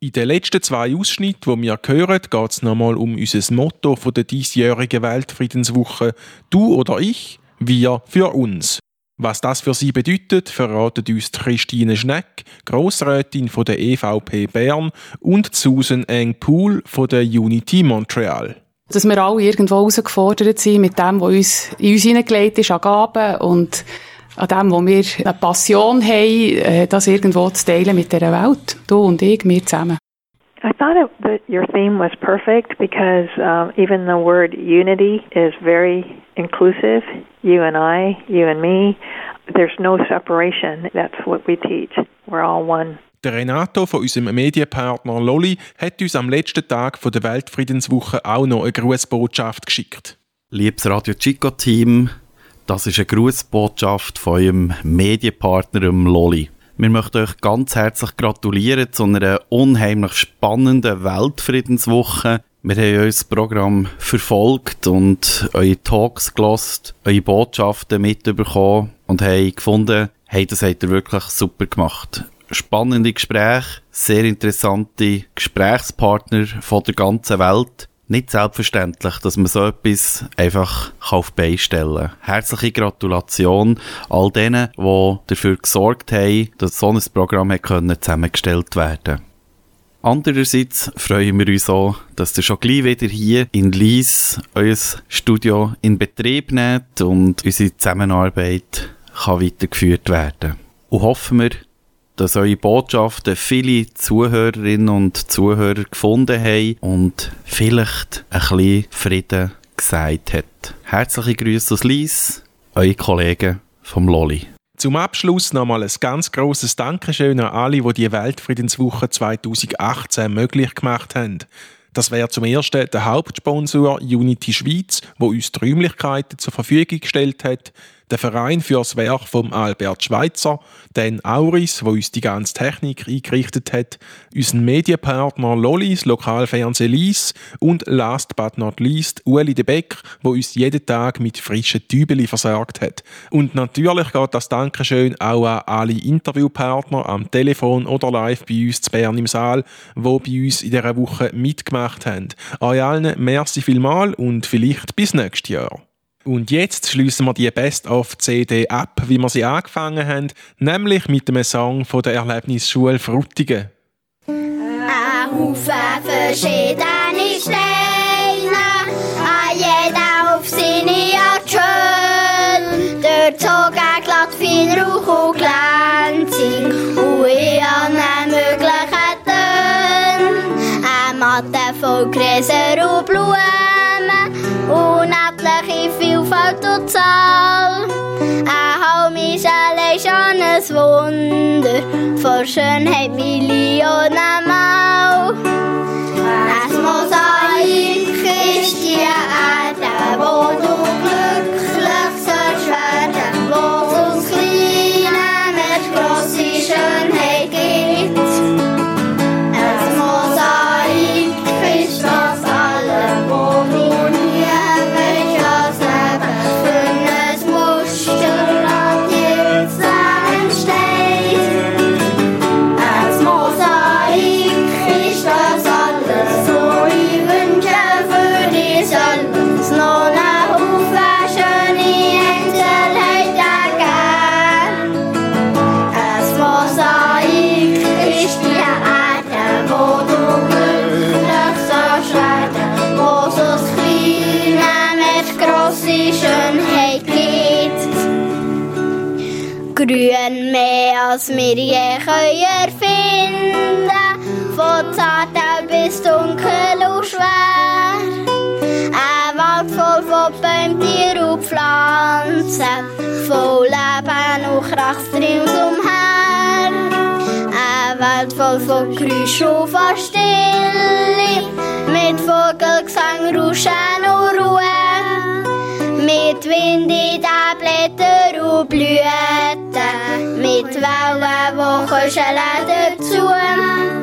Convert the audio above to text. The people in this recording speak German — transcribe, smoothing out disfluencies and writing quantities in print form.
In den letzten 2 Ausschnitten, die wir hören, geht es nochmal um unser Motto von der diesjährigen Weltfriedenswoche «Du oder ich, wir für uns». Was das für sie bedeutet, verratet uns Christine Schneck, Grossrätin von der EVP Bern, und Susan Eng-Pool von der Unity Montreal. Dass wir alle irgendwo herausgefordert sind mit dem, was uns in uns hineingelegt ist, an Gaben und an dem, wo wir eine Passion haben, das irgendwo zu teilen mit dieser Welt. Du und ich, wir zusammen. I thought that your theme was perfect because even the word unity is very inclusive. You and I, you and me. There's no separation. That's what we teach. We're all one. Der Renato von unserem Medienpartner Lolli hat uns am letzten Tag der Weltfriedenswoche auch noch eine Grußbotschaft geschickt. Liebes Radio Chico-Team, das ist eine Grußbotschaft von eurem Medienpartner Lolli. Wir möchten euch ganz herzlich gratulieren zu einer unheimlich spannenden Weltfriedenswoche. Wir haben euer Programm verfolgt und eure Talks gehört, eure Botschaften mitbekommen und haben gefunden, hey, das habt ihr wirklich super gemacht. Spannende Gespräche, sehr interessante Gesprächspartner von der ganzen Welt. Nicht selbstverständlich, dass man so etwas einfach auf die Beine stellen kann. Herzliche Gratulation all denen, die dafür gesorgt haben, dass so ein Programm zusammengestellt werden konnte. Andererseits freuen wir uns auch, dass ihr schon gleich wieder hier in Lyss euer Studio in Betrieb nehmt und unsere Zusammenarbeit kann weitergeführt werden. Und hoffen wir, dass eure Botschaften viele Zuhörerinnen und Zuhörer gefunden haben und vielleicht ein bisschen Frieden gesagt hat. Herzliche Grüße aus Lyss, eure Kollegen vom Lolli. Zum Abschluss nochmal ein ganz grosses Dankeschön an alle, die Weltfriedenswoche 2018 möglich gemacht haben. Das wäre zum ersten der Hauptsponsor Unity Schweiz, wo uns die Räumlichkeiten zur Verfügung gestellt hat, der Verein für das Werk von Albert Schweitzer, dann Auris, wo uns die ganze Technik eingerichtet hat, unseren Medienpartner Lollis, Lokalfernsehen Lyss und last but not least Ueli de Beck, wo uns jeden Tag mit frischen Tübeli versorgt hat. Und natürlich geht das Dankeschön auch an alle Interviewpartner am Telefon oder live bei uns zu Bern im Saal, die bei uns in dieser Woche mitgemacht haben. Euch allen merci vielmals und vielleicht bis nächstes Jahr. Und jetzt schliessen wir die Best-of-CD ab, wie wir sie angefangen haben, nämlich mit dem Song von der Erlebnisschule Frutigen. Ein Haufen verschiedene Steine, jeder auf seine Art schön. Dort zog glatt viel Rauch und glänzig und in allen möglichen Tönen. Eine Matte voll Gräser und Blumen, unendliche Vielfalt und Zahl. Ein Halmisel ist schon ein Wunder, vor Schönheit Millionen Mal. Ein Mosaik ist die Erde, wo du glücklich sollst werden, wo uns Kleine mit grosser Schönheit gibt. Ein Mosaik ist das alle, wo du grün mehr als wir je erfinden, von Zartheit bis dunkel und schwer. Ein Wald voll von Bäumen, Tieren und Pflanzen, voll Leben und Kraft ringsumher. Eine Welt voll von Geräuschen und von Stille, mit Vogelgesang, Rauschen und Ruhe. Mit Wind in den Blättern und Blüten, mit Wellen, die kuscheln dazu.